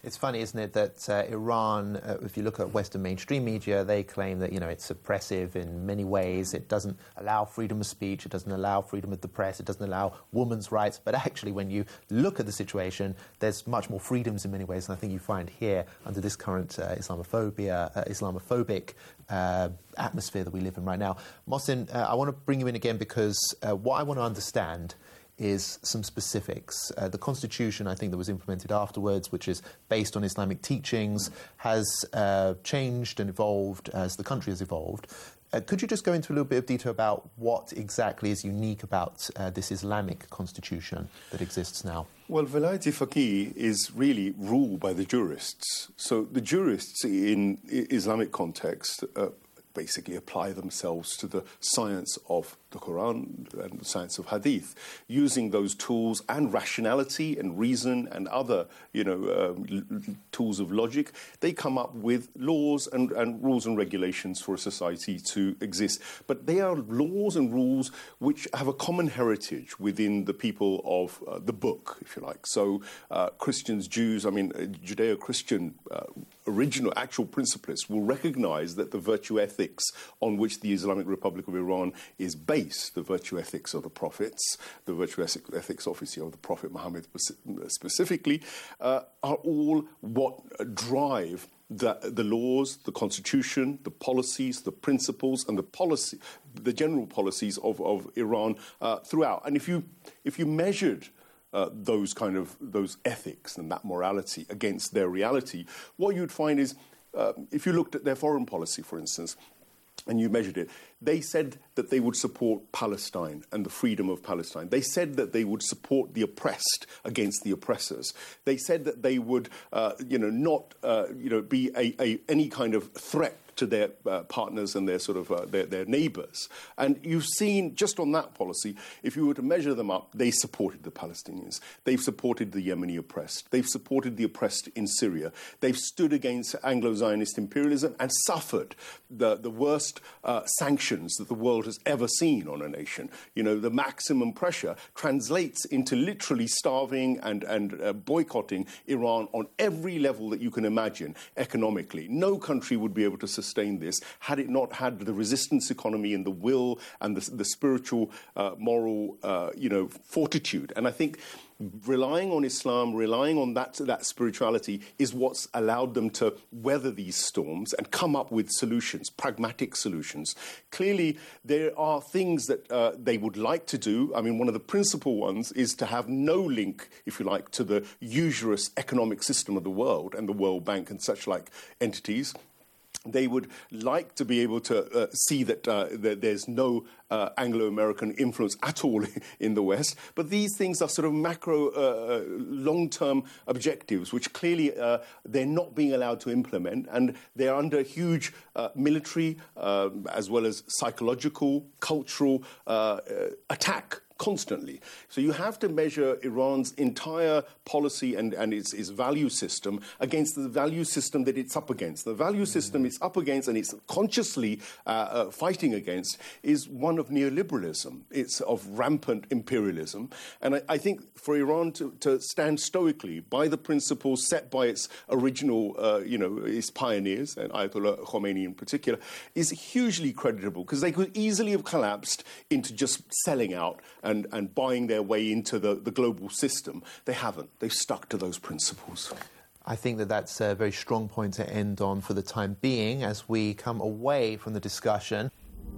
It's funny, isn't it, that uh, Iran, uh, if you look at Western mainstream media, they claim that, you know, it's oppressive in many ways. It doesn't allow freedom of speech. It doesn't allow freedom of the press. It doesn't allow women's rights. But actually, when you look at the situation, there's much more freedoms in many ways. And I think you find here, under this current uh, Islamophobia, uh, Islamophobic uh, atmosphere that we live in right now. Mohsin, uh, I want to bring you in again because uh, what I want to understand is some specifics. Uh, the constitution, I think, that was implemented afterwards, which is based on Islamic teachings, has uh, changed and evolved as the country has evolved. Uh, could you just go into a little bit of detail about what exactly is unique about uh, this Islamic constitution that exists now? Well, Velayat-e-Faqih is really ruled by the jurists. So the jurists in Islamic context uh, basically apply themselves to the science of the Quran and the science of Hadith, using those tools and rationality and reason and other, you know, um, tools of logic. They come up with laws and, and rules and regulations for a society to exist. But they are laws and rules which have a common heritage within the people of uh, the book, if you like. So uh, Christians, Jews, I mean, uh, Judeo-Christian uh, original, actual principalists will recognize that the virtue ethics on which the Islamic Republic of Iran is based, the virtue ethics of the prophets, the virtue ethics, obviously, of the Prophet Muhammad specifically, uh, are all what drive the, the laws, the constitution, the policies, the principles, and the policy, the general policies of, of Iran uh, throughout. And if you if you measured Uh, those kind of those ethics and that morality against their reality, what you'd find is, uh, if you looked at their foreign policy, for instance, and you measured it, they said that they would support Palestine and the freedom of Palestine. They said that they would support the oppressed against the oppressors. They said that they would, uh, you know, not, uh, you know, be a, a any kind of threat to their uh, partners and their sort of uh, their, their neighbours. And you've seen, just on that policy, if you were to measure them up, they supported the Palestinians. They've supported the Yemeni oppressed. They've supported the oppressed in Syria. They've stood against Anglo-Zionist imperialism and suffered the, the worst uh, sanctions that the world has ever seen on a nation. You know, the maximum pressure translates into literally starving and, and uh, boycotting Iran on every level that you can imagine economically. No country would be able to sustain this had it not had the resistance economy and the will and the, the spiritual, uh, moral, uh, you know, fortitude. And I think relying on Islam, relying on that, that spirituality is what's allowed them to weather these storms and come up with solutions, pragmatic solutions. Clearly, there are things that uh, they would like to do. I mean, one of the principal ones is to have no link, if you like, to the usurious economic system of the world and the World Bank and such like entities. They would like to be able to uh, see that, uh, that there's no uh, Anglo-American influence at all in the West. But these things are sort of macro, uh, long-term objectives, which clearly uh, they're not being allowed to implement. And they're under huge uh, military, uh, as well as psychological, cultural uh, uh, attack constantly. So you have to measure Iran's entire policy and, and its, its value system against the value system that it's up against. The value system it's up against and it's consciously uh, uh, fighting against is one of neoliberalism. It's of rampant imperialism. And I, I think for Iran to, to stand stoically by the principles set by its original, uh, you know, its pioneers, and Ayatollah Khomeini in particular, is hugely creditable because they could easily have collapsed into just selling out And, and buying their way into the, the global system. They haven't. They've stuck to those principles. I think that that's a very strong point to end on for the time being as we come away from the discussion.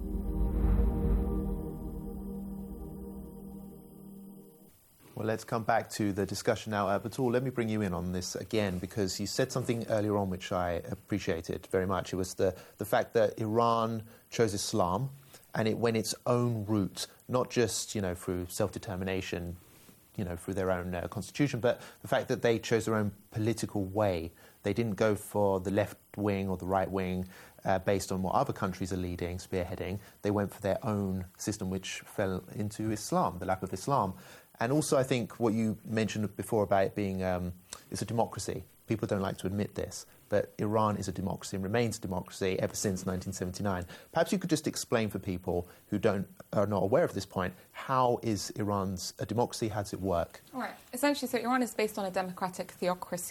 Well, let's come back to the discussion now. Uh, Batul, let me bring you in on this again, because you said something earlier on which I appreciated very much. It was the, the fact that Iran chose Islam and it went its own route, not just, you know, through self-determination, you know, through their own uh, constitution, but the fact that they chose their own political way. They didn't go for the left wing or the right wing uh, based on what other countries are leading, spearheading. They went for their own system, which fell into Islam, the lap of Islam. And also, I think what you mentioned before about it being, um, it's a democracy. People don't like to admit this, but Iran is a democracy and remains a democracy ever since nineteen seventy-nine. Perhaps you could just explain for people who don't are not aware of this point, how is Iran's a democracy? How does it work? All right. Essentially, so Iran is based on a democratic theocracy.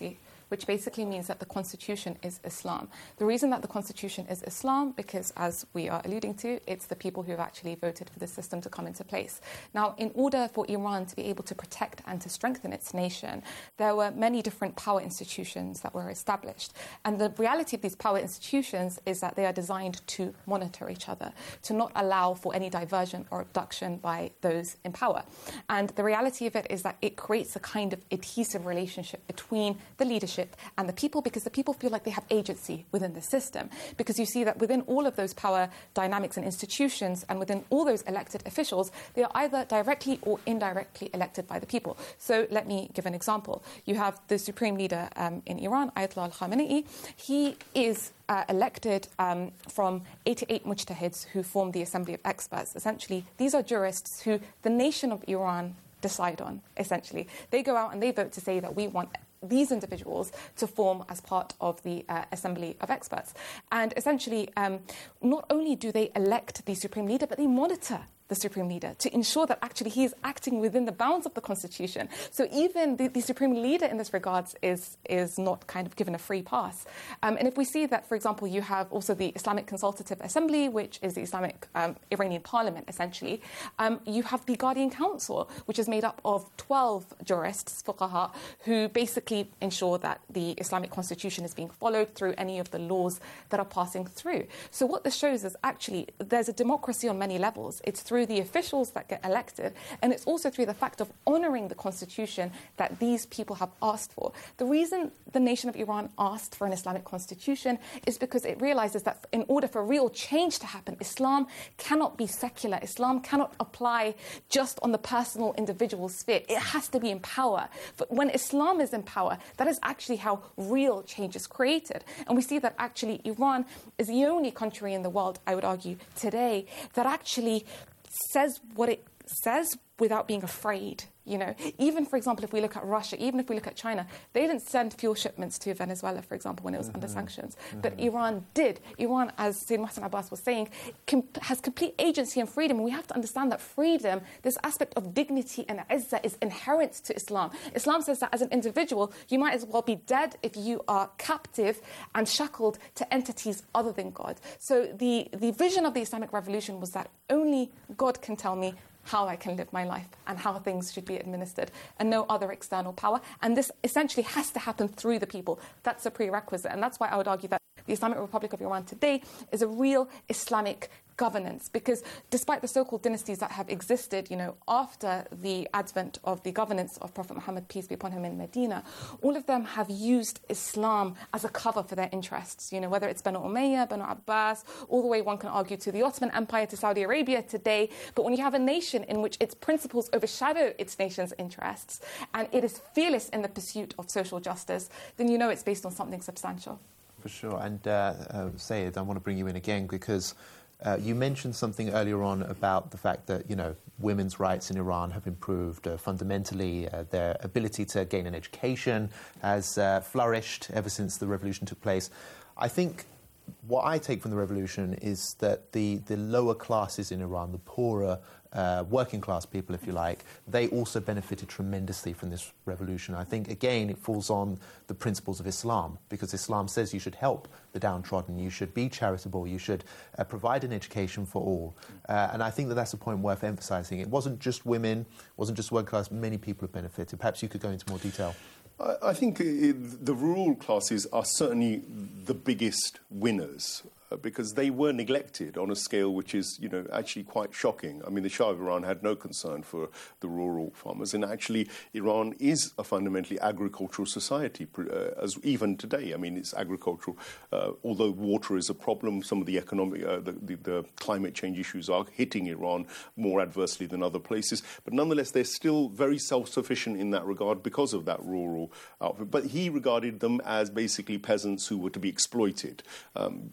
which basically means that the constitution is Islam. The reason that the constitution is Islam, because as we are alluding to, it's the people who have actually voted for the system to come into place. Now, in order for Iran to be able to protect and to strengthen its nation, there were many different power institutions that were established. And the reality of these power institutions is that they are designed to monitor each other, to not allow for any diversion or abduction by those in power. And the reality of it is that it creates a kind of adhesive relationship between the leadership and the people, because the people feel like they have agency within the system. Because you see that within all of those power dynamics and institutions and within all those elected officials, they are either directly or indirectly elected by the people. So let me give an example. You have the supreme leader um, in Iran, Ayatollah al-Khamenei. He is Uh, elected um, from eighty-eight mujtahids who form the Assembly of Experts. Essentially, these are jurists who the nation of Iran decide on, essentially. They go out and they vote to say that we want these individuals to form as part of the uh, Assembly of Experts. And essentially, um, not only do they elect the supreme leader, but they monitor the supreme leader to ensure that actually he is acting within the bounds of the constitution. So even the, the supreme leader in this regards is is not kind of given a free pass. Um, and if we see that, for example, you have also the Islamic Consultative Assembly, which is the Islamic um, Iranian parliament, essentially, um, you have the Guardian Council, which is made up of twelve jurists, fuqaha, who basically ensure that the Islamic constitution is being followed through any of the laws that are passing through. So what this shows is actually there's a democracy on many levels. It's through the officials that get elected, and it's also through the fact of honouring the constitution that these people have asked for. The reason the nation of Iran asked for an Islamic constitution is because it realises that in order for real change to happen, Islam cannot be secular. Islam cannot apply just on the personal individual sphere. It has to be in power. But when Islam is in power, that is actually how real change is created. And we see that actually Iran is the only country in the world, I would argue, today that actually says what it says without being afraid. You know, even, for example, if we look at Russia, even if we look at China, they didn't send fuel shipments to Venezuela, for example, when it was mm-hmm. under sanctions. Mm-hmm. But Iran did. Iran, as Sayyid Mohsen Abbas was saying, com- has complete agency and freedom. And we have to understand that freedom, this aspect of dignity and izzah, is inherent to Islam. Islam says that as an individual, you might as well be dead if you are captive and shackled to entities other than God. So the, the vision of the Islamic Revolution was that only God can tell me how I can live my life and how things should be administered, and no other external power. And this essentially has to happen through the people. That's a prerequisite. And that's why I would argue that the Islamic Republic of Iran today is a real Islamic governance, because despite the so-called dynasties that have existed, you know, after the advent of the governance of Prophet Muhammad, peace be upon him, in Medina, all of them have used Islam as a cover for their interests, you know, whether it's Banu Umayyah, Banu Abbas, all the way, one can argue, to the Ottoman Empire, to Saudi Arabia today. But when you have a nation in which its principles overshadow its nation's interests, and it is fearless in the pursuit of social justice, then you know it's based on something substantial. For sure. And uh, uh, Sayed, I want to bring you in again because Uh, you mentioned something earlier on about the fact that, you know, women's rights in Iran have improved uh, fundamentally. Uh, their ability to gain an education has uh, flourished ever since the revolution took place. I think what I take from the revolution is that the, the lower classes in Iran, the poorer uh, working class people, if you like, they also benefited tremendously from this revolution. I think, again, it falls on the principles of Islam, because Islam says you should help the downtrodden, you should be charitable, you should uh, provide an education for all. Uh, and I think that that's a point worth emphasising. It wasn't just women, it wasn't just working class, many people have benefited. Perhaps you could go into more detail. I think it, the rural classes are certainly the biggest winners uh, because they were neglected on a scale which is, you know, actually quite shocking. I mean, the Shah of Iran had no concern for the rural farmers, and actually Iran is a fundamentally agricultural society, uh, as even today. I mean, it's agricultural. Uh, although water is a problem, some of the economic, uh, the, the, the climate change issues are hitting Iran more adversely than other places. But nonetheless, they're still very self-sufficient in that regard because of that rural outfit. But he regarded them as basically peasants who were to be exploited. Um, the old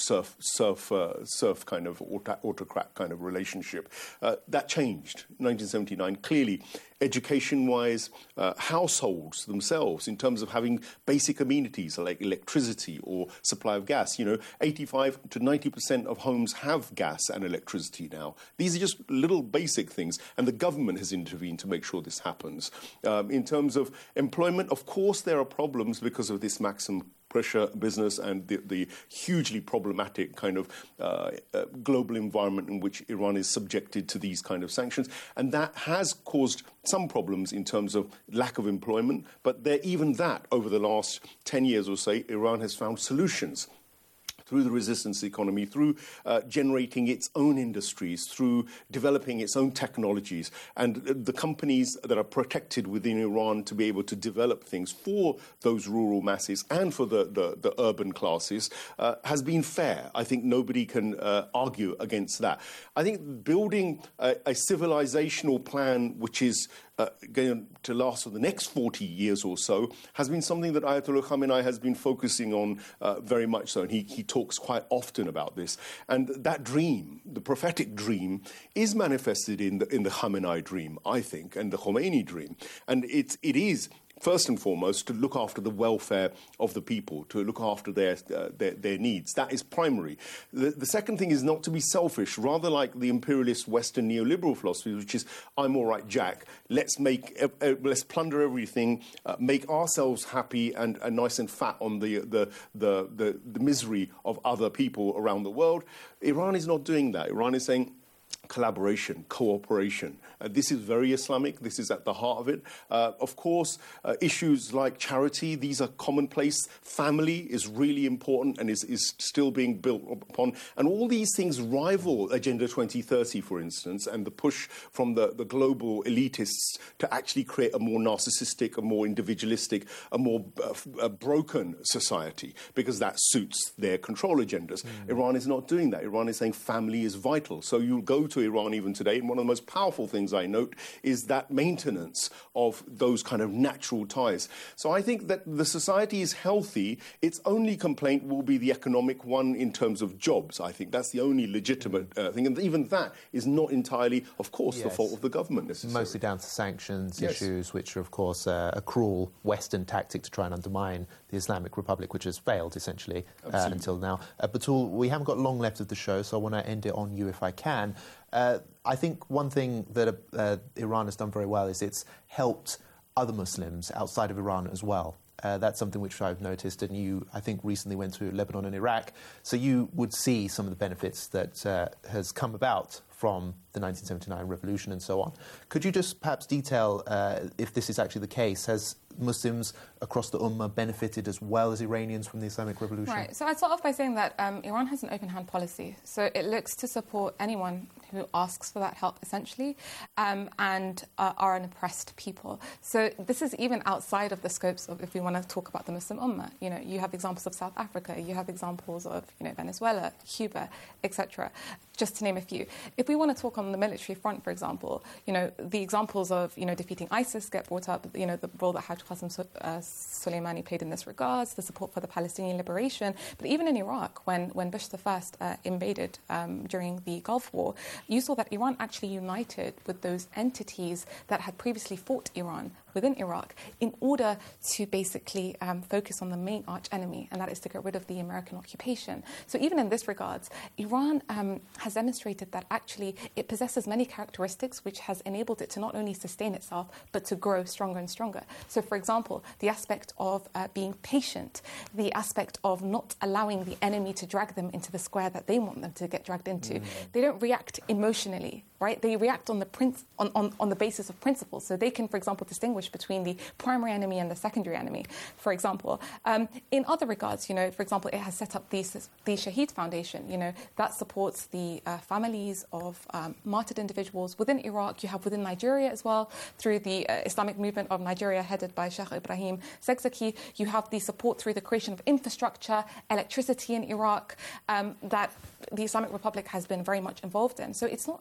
serf, serf, uh, serf kind of auto- autocrat kind of relationship. Uh, that changed in nineteen seventy-nine. Clearly, education-wise, uh, households themselves, in terms of having basic amenities like electricity or supply of gas. You know, eighty-five to ninety percent of homes have gas and electricity now. These are just little basic things, and the government has intervened to make sure this happens. Um, in terms of employment, of course, there are problems because of this maximum pressure business and the, the hugely problematic kind of uh, uh, global environment in which Iran is subjected to these kind of sanctions. And that has caused some problems in terms of lack of employment. But there, even that, over the last ten years or so, Iran has found solutions through the resistance economy, through uh, generating its own industries, through developing its own technologies. And the companies that are protected within Iran to be able to develop things for those rural masses and for the, the, the urban classes uh, has been fair. I think nobody can uh, argue against that. I think building a, a civilizational plan which is Uh, going to last for the next forty years or so has been something that Ayatollah Khamenei has been focusing on uh, very much so, and he, he talks quite often about this. And that dream, the prophetic dream, is manifested in the, in the Khamenei dream, I think, and the Khomeini dream. And it's, it is first and foremost, to look after the welfare of the people, to look after their uh, their, their needs. That is primary. The, the second thing is not to be selfish, rather like the imperialist Western neoliberal philosophy, which is, I'm all right, Jack, let's make, uh, uh, let's plunder everything, uh, make ourselves happy and, and nice and fat on the, the, the, the, the misery of other people around the world. Iran is not doing that. Iran is saying, collaboration, cooperation. Uh, this is very Islamic. This is at the heart of it. Uh, of course, uh, issues like charity, these are commonplace. Family is really important and is, is still being built upon. And all these things rival Agenda twenty thirty, for instance, and the push from the, the global elitists to actually create a more narcissistic, a more individualistic, a more uh, a broken society, because that suits their control agendas. Mm. Iran is not doing that. Iran is saying family is vital. So you'll go to Iran even today, and one of the most powerful things I note is that maintenance of those kind of natural ties. So I think that the society is healthy. Its only complaint will be the economic one in terms of jobs. I think that's the only legitimate uh, thing. And even that is not entirely, of course, yes. the fault of the government necessarily. Mostly down to sanctions yes. issues, which are, of course, uh, a cruel Western tactic to try and undermine the Islamic Republic, which has failed, essentially, uh, until now. Uh, Batul, we haven't got long left of the show, so I want to end it on you if I can. Uh, I think one thing that uh, Iran has done very well is it's helped other Muslims outside of Iran as well. Uh, that's something which I've noticed, and you, I think, recently went to Lebanon and Iraq, so you would see some of the benefits that uh, has come about from the nineteen seventy-nine revolution and so on. Could you just perhaps detail uh, if this is actually the case? Has Muslims across the Ummah benefited as well as Iranians from the Islamic Revolution? Right. So I'd start off by saying that um, Iran has an open hand policy. So it looks to support anyone who asks for that help, essentially, um, and uh, are an oppressed people. So this is even outside of the scopes of, if we want to talk about the Muslim Ummah. You know, you have examples of South Africa, you have examples of, you know, Venezuela, Cuba, et cetera, just to name a few. If we want to talk on the military front, for example, you know, the examples of, you know, defeating ISIS get brought up, you know, the role that Hajj Qasem uh, Soleimani played in this regards, the support for the Palestinian liberation. But even in Iraq, when, when Bush the First uh, invaded um, during the Gulf War, you saw that Iran actually united with those entities that had previously fought Iran within Iraq in order to basically um, focus on the main arch enemy, and that is to get rid of the American occupation. So even in this regards, Iran um, has demonstrated that actually it possesses many characteristics which has enabled it to not only sustain itself, but to grow stronger and stronger. So for example, the aspect of uh, being patient, the aspect of not allowing the enemy to drag them into the square that they want them to get dragged into. Mm. They don't react emotionally, right? They react on the prin- on, on, on the basis of principles. So they can, for example, distinguish between the primary enemy and the secondary enemy, for example. Um, in other regards, you know, for example, it has set up the, the Shaheed Foundation, you know, that supports the uh, families of um, martyred individuals within Iraq. You have within Nigeria as well, through the uh, Islamic movement of Nigeria headed by Sheikh Ibrahim Zegzaki. You have the support through the creation of infrastructure, electricity in Iraq, um, that the Islamic Republic has been very much involved in. So it's not only in the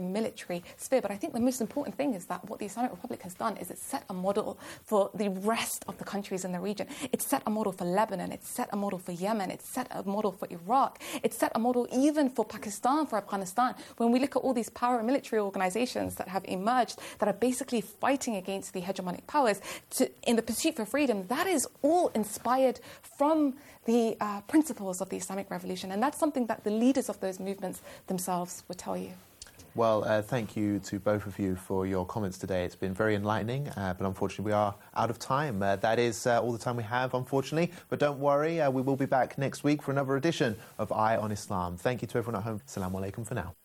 military sphere. But I think the most important thing is that what the Islamic Republic has done is it's set a model for the rest of the countries in the region. It's set a model for Lebanon. It's set a model for Yemen. It's set a model for Iraq. It's set a model even for Pakistan, for Afghanistan. When we look at all these paramilitary organizations that have emerged that are basically fighting against the hegemonic powers to, in the pursuit for freedom, that is all inspired from the uh, principles of the Islamic Revolution. And that's something that the leaders of those movements themselves would tell you. Well, uh, thank you to both of you for your comments today. It's been very enlightening, uh, but unfortunately we are out of time. Uh, that is uh, all the time we have, unfortunately. But don't worry, uh, we will be back next week for another edition of Eye on Islam. Thank you to everyone at home. Assalamu alaikum for now.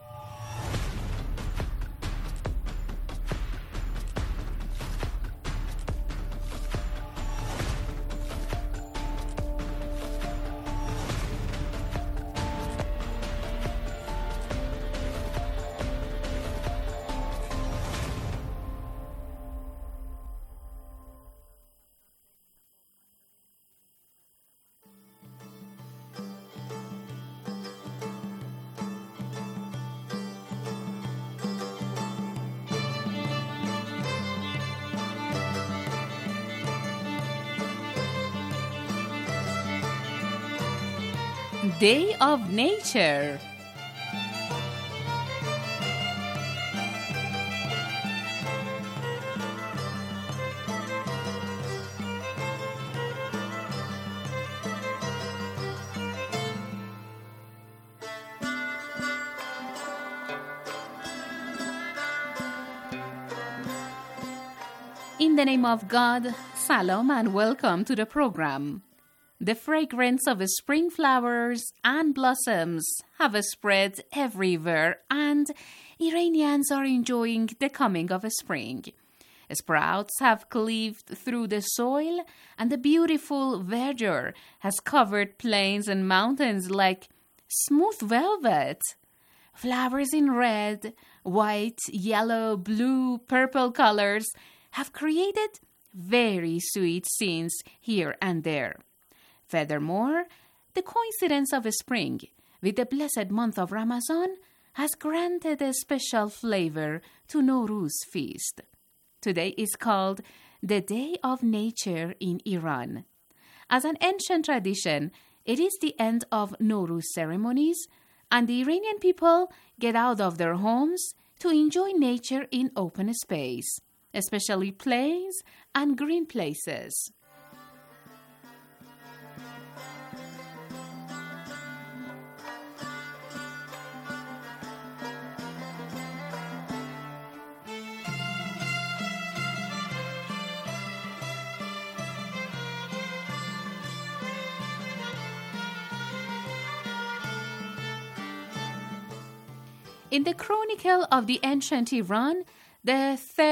Day of Nature. In the name of God, salam and welcome to the program. The fragrance of spring flowers and blossoms have spread everywhere, and Iranians are enjoying the coming of spring. Sprouts have cleaved through the soil, and the beautiful verdure has covered plains and mountains like smooth velvet. Flowers in red, white, yellow, blue, purple colors have created very sweet scenes here and there. Furthermore, the coincidence of spring with the blessed month of Ramadan has granted a special flavor to Nowruz feast. Today is called the Day of Nature in Iran. As an ancient tradition, it is the end of Nowruz ceremonies, and the Iranian people get out of their homes to enjoy nature in open space, especially plains and green places. In the chronicle of the ancient Iran, the third